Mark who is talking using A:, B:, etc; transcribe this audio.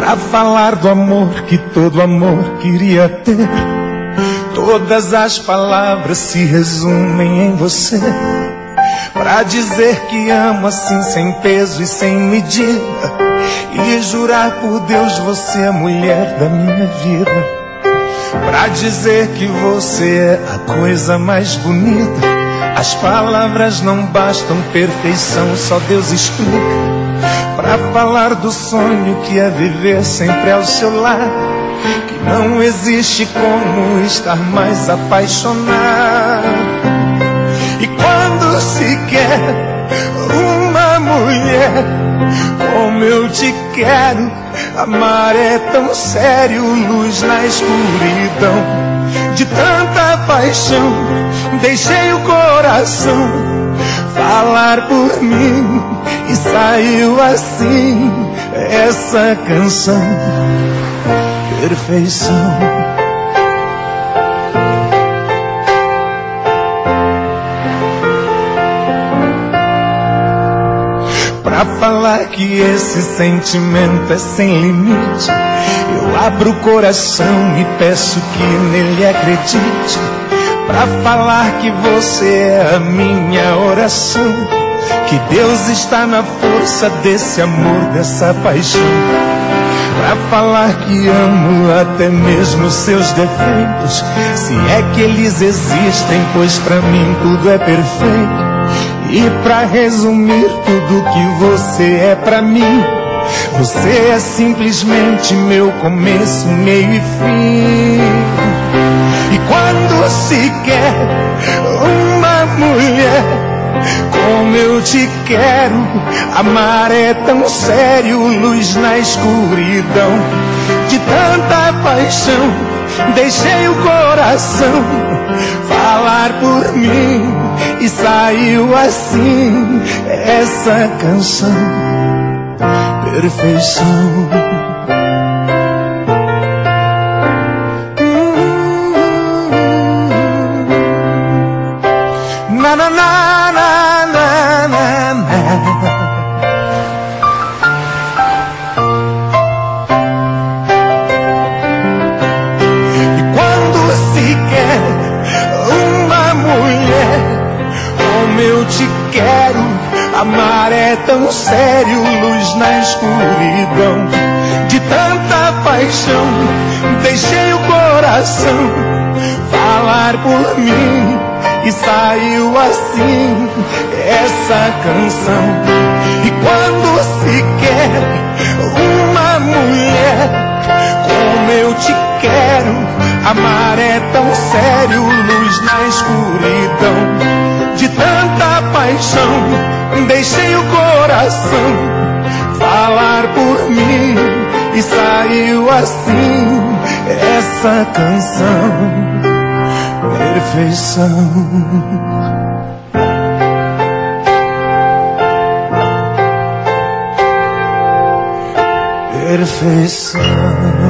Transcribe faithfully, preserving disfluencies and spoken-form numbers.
A: pra falar do amor que todo amor queria ter. Todas as palavras se resumem em você, pra dizer que amo assim sem peso e sem medida, e jurar por Deus você é a mulher da minha vida, pra dizer que você é a coisa mais bonita. As palavras não bastam, perfeição só Deus explica, pra falar do sonho que é viver sempre ao seu lado, que não existe como estar mais apaixonado. E quando se quer uma mulher como eu te quero, amar é tão sério, luz na escuridão. De tanta paixão, deixei o coração falar por mim, e saiu assim essa canção, perfeição. Pra falar que esse sentimento é sem limite, eu abro o coração e peço que nele acredite. Pra falar que você é a minha oração, que Deus está na força desse amor, dessa paixão. Pra falar que amo até mesmo seus defeitos, se é que eles existem, pois pra mim tudo é perfeito. E pra resumir tudo que você é pra mim, você é simplesmente meu começo, meio e fim. E quando se quer uma mulher como eu te quero, amar é tão sério, luz na escuridão. De tanta paixão, deixei o coração falar por mim, e saiu assim essa canção, perfeição. Na na na na na na na. E quando se quer uma mulher como eu te quero, amar é tão sério, luz na escuridão. De tanta paixão, deixei o coração falar por mim, e saiu assim essa canção. E quando se quer uma mulher como eu te quero, amar é tão sério, luz na escuridão. De tanta paixão, deixei o coração falar por mim, e saiu assim essa canção, perfeição. Perfeição.